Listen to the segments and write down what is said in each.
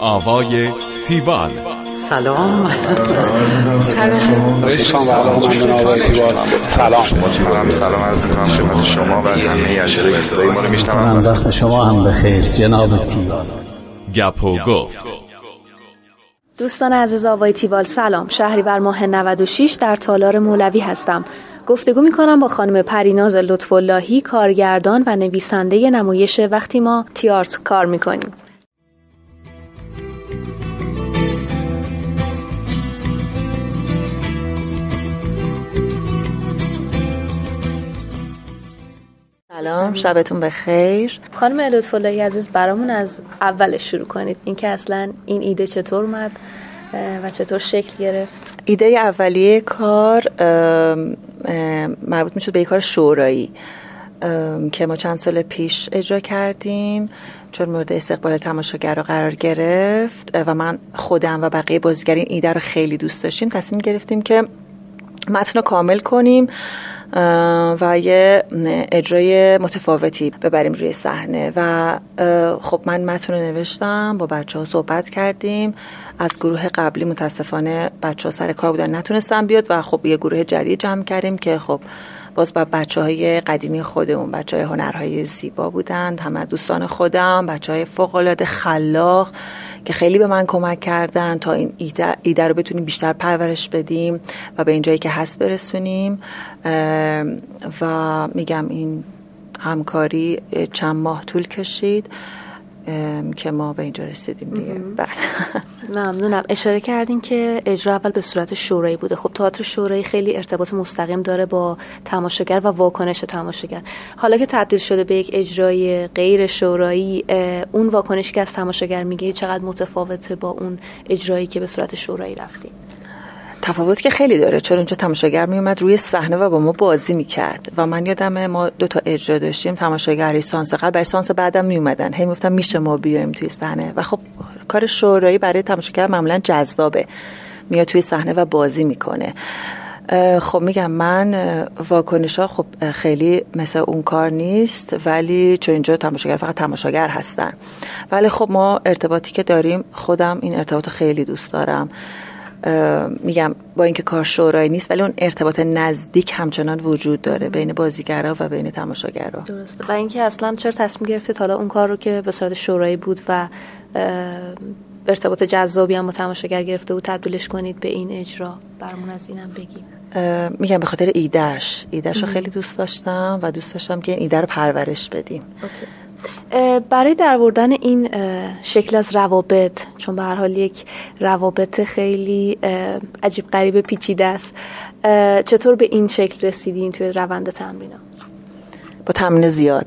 آوای تیوال. سلام. سلام عرض می‌کنم خدمت شما و همه اجزای صدای ما رو میشنوند. وقت شما هم بخیر جناب تیوال. گپ و گفت. دوستان عزیز آوای تیوال سلام. شهریور ماه 96 در تالار مولوی هستم. گفتگو میکنم با خانم پریناز لطف‌اللهی، کارگردان و نویسنده نمایش وقتی ما تئاتر کار میکنیم. سلام، شبتون بخیر. خانم لطف‌اللهی عزیز، برامون از اولش شروع کنید. اینکه اصلا این ایده چطور اومد و چطور شکل گرفت؟ ایده اولیه کار مربوط میشد به یک کار شورایی که ما چند سال پیش اجرا کردیم، چون مورد استقبال تماشاگرها قرار گرفت و من خودم و بقیه بازیگران این ایده رو خیلی دوست داشتیم. تصمیم گرفتیم که متن رو کامل کنیم و یه اجرای متفاوتی ببریم روی صحنه. و خب من متن رو نوشتم، با بچه‌ها صحبت کردیم. از گروه قبلی متاسفانه بچه‌ها سر کار بودن نتونستن بیاد و خب یه گروه جدید جمع کردیم که خب باز با بچه‌های قدیمی خودمون، بچه‌های هنرهای زیبا بودند، همه دوستان خودم، بچه‌های فوق‌العاده خلاق که خیلی به من کمک کردن تا این ایده رو بتونیم بیشتر پرورش بدیم و به این جایی که هست برسونیم. و میگم این همکاری چند ماه طول کشید که ما به اینجا رسیدیم دیگه. بله. ممنونم. اشاره کردین که اجرا اول به صورت شورایی بوده. خب تئاتر شورایی خیلی ارتباط مستقیم داره با تماشاگر و واکنش تماشاگر. حالا که تبدیل شده به یک اجرای غیر شورایی، اون واکنشی که از تماشاگر میگه چقدر متفاوته با اون اجرایی که به صورت شورایی رفتیم؟ تفاوت که خیلی داره، چون اونجا تماشاگر می اومد روی صحنه و با ما بازی میکرد و من یادمه ما 2 تا اجرا داشتیم، تماشاگر سانس قبل برای سانس بعدم می اومدن، هی میگفتن میشه ما بیایم توی صحنه. و خب کار شورایی برای تماشاگر معمولا جذابه، میاد توی صحنه و بازی میکنه. خب میگم من واکنش‌ها خب خیلی مثل اون کار نیست، ولی چون اینجا تماشاگر فقط تماشاگر هستن، ولی خب ما ارتباطی که داریم، خودم این ارتباط خیلی دوست دارم. میگم با اینکه کار شورایی نیست ولی اون ارتباط نزدیک همچنان وجود داره بین بازیگرا و بین تماشاگرها. درسته. و اینکه اصلا چرا تصمیم گرفتید حالا اون کار رو که به صورت شورایی بود و ارتباط جذابی هم با تماشاگر گرفته بود تبدیلش کنید به این اجرا؟ برامون از اینم بگید. میگم به خاطر ایدهش رو خیلی دوست داشتم و دوست داشتم که این ایده رو پرورش بدیم. اوکی. برای درآوردن این شکل از روابط، چون به هر حال یک روابط خیلی عجیب غریب پیچیده است، چطور به این شکل رسیدین توی روند تمرین‌ها؟ با تمرین زیاد.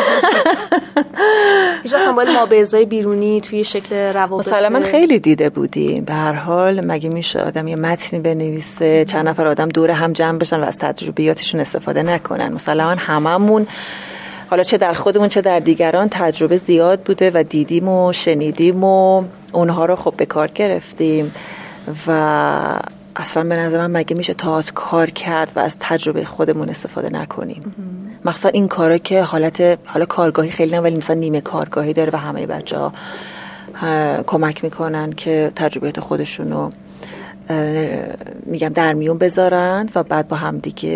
هیچ وقت باید ما به ازای بیرونی توی شکل روابط مسلما خیلی دیده بودیم. به هر حال مگه میشه آدم یه متنی بنویسه چند نفر آدم دور هم جمع بشن و از تجربیاتشون استفاده نکنن؟ مسلما هممون، حالا چه در خودمون چه در دیگران، تجربه زیاد بوده و دیدیم و شنیدیم و اونها رو خب به کار گرفتیم. و اصلا به نظر من مگه میشه تئاتر کار کرد و از تجربه خودمون استفاده نکنیم؟ مخصوصا این کارا که حالا کارگاهی خیلی نه، ولی مثلا نیمه کارگاهی داره و همه بچه‌ها کمک میکنن که تجربیات خودشونو میگم در میون بذارن و بعد با هم دیگه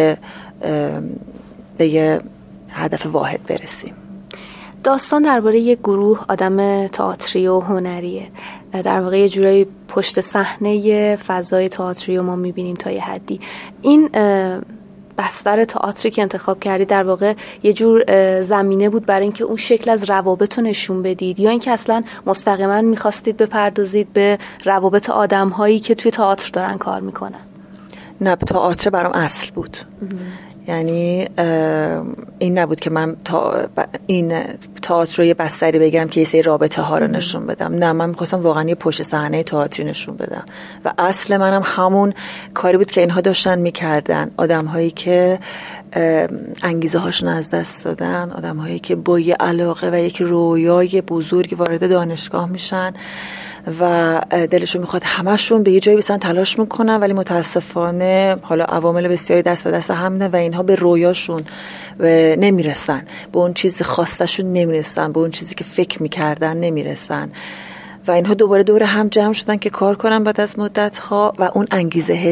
به یه هدف واحد برسیم. داستان درباره یک گروه آدم تئاتری و هنریه. در واقع یه جورایی پشت صحنه فضای تئاتری رو ما میبینیم تا یه حدی. این بستر تئاتری که انتخاب کردی در واقع یه جور زمینه بود برای اینکه اون شکل از روابط رو نشون بدید، یا اینکه اصلا مستقیما میخواستید بپردازید به روابط آدم‌هایی که توی تئاتر دارن کار میکنن؟ نه، تئاتر برام اصل بود. یعنی این نبود که من این تئاتر رو یه بستری بگیرم که یه سری رابطه ها رو نشون بدم. نه، من می‌خواستم واقعا یه پشت صحنه تئاتری نشون بدم و اصل منم همون کاری بود که اینها داشتن میکردن. آدم‌هایی که انگیزه هاشون از دست دادن، آدم‌هایی که با یه علاقه و یک رویای بزرگ وارد دانشگاه میشن و دلشون میخواد همشون به یه جایی بسن تلاش میکنن، ولی متاسفانه حالا عوامل بسیاری دست به دست همینه و اینها به رویاشون نمیرسن، به اون چیزی خواستشون نمیرسن، به اون چیزی که فکر میکردن نمیرسن و اینها دوباره دور هم جمع شدن که کار کنن بعد از مدت‌ها و اون انگیزه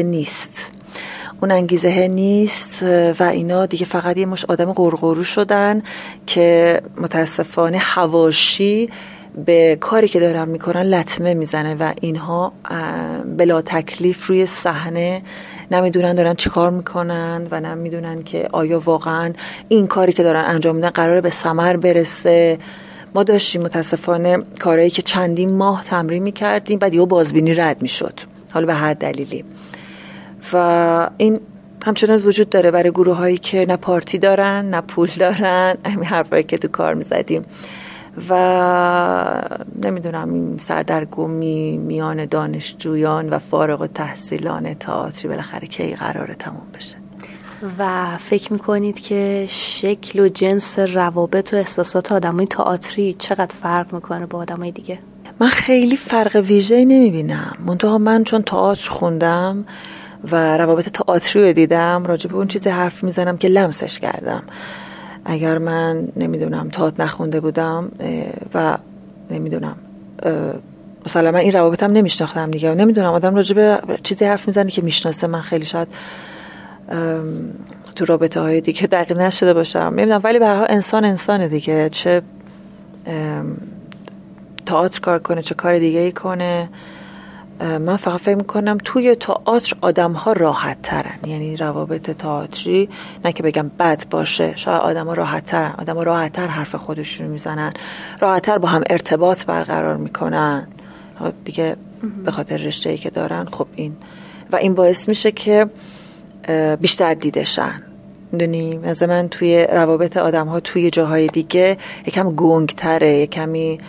نیست و اینا دیگه فقط یه مش آدم قرقرو شدن که متاسفانه حواشی به کاری که دارن میکنن لطمه میزنه و اینها بلا تکلیف روی صحنه نمیدونن دارن چی کار میکنن و نمیدونن که آیا واقعا این کاری که دارن انجام میدن قراره به ثمر برسه. ما داشتیم متاسفانه کارهایی که چندین ماه تمرین میکردیم بعد یهو بازبینی رد میشد، حالا به هر دلیلی، و این همچنان وجود داره برای گروه هایی که نه پارتی دارن نه پول دارن، همین حرفایی که تو کار میزدیم. و نمیدونم این سردرگمی میان دانشجویان و فارغ التحصیلان تئاتری بالاخره کی قراره تموم بشه. و فکر میکنید که شکل و جنس روابط و احساسات آدمای تئاتری چقدر فرق میکنه با آدمای دیگه؟ من خیلی فرق ویژه‌ای نمیبینم، منتها من چون تئاتر خوندم و روابط تئاتری رو دیدم راجع به اون چیزی حرف میزنم که لمسش کردم. اگر من نمیدونم تئاتر نخونده بودم و نمیدونم مثلا من این روابطم نمیشناختم دیگه، نمیدونم آدم راجع به چیزی حرف میزنه که میشناسه، من خیلی شاید تو رابطه های دیگه دقیق نشده باشم، نمیدونم، ولی به هر حال انسانه دیگه، چه تئاتر کار کنه چه کار دیگه ای کنه. من فقط فکر میکنم توی تئاتر آدم ها راحت ترن، یعنی روابط تئاتری نه که بگم بد باشه، شاید آدم ها راحت تر حرف خودشون میزنن، راحت تر با هم ارتباط برقرار میکنن دیگه به خاطر رشته‌ای که دارن. خب این باعث میشه که بیشتر دیده شن. میدونی مثلا من توی روابط آدم ها توی جاهای دیگه یکم گنگتره، یکمی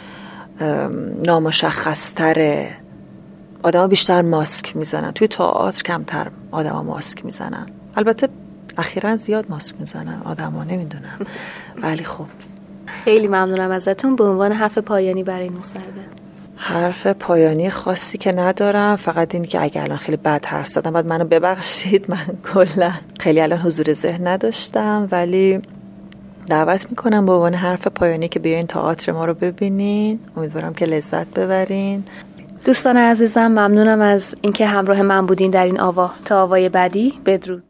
نامشخصتره، آدم ها بیشتر ماسک میزنن. توی تئاتر کمتر آدم ها ماسک میزنن، البته اخیراً زیاد ماسک میزنن آدم ها، نمیدونم، ولی خب. خیلی ممنونم ازتون. به عنوان حرف پایانی برای مصاحبه. حرف پایانی خاصی که ندارم، فقط این که اگه الان خیلی بد حرف زدم بعد منو ببخشید، من کلا خیلی الان حضور ذهن نداشتم، ولی دعوت میکنم به عنوان حرف پایانی که بیاین تئاتر ما رو ببینین، امیدوارم که لذت ببرین. دوستان عزیزم ممنونم از اینکه همراه من بودین در این آوا. تا آوای بعدی، بدرود.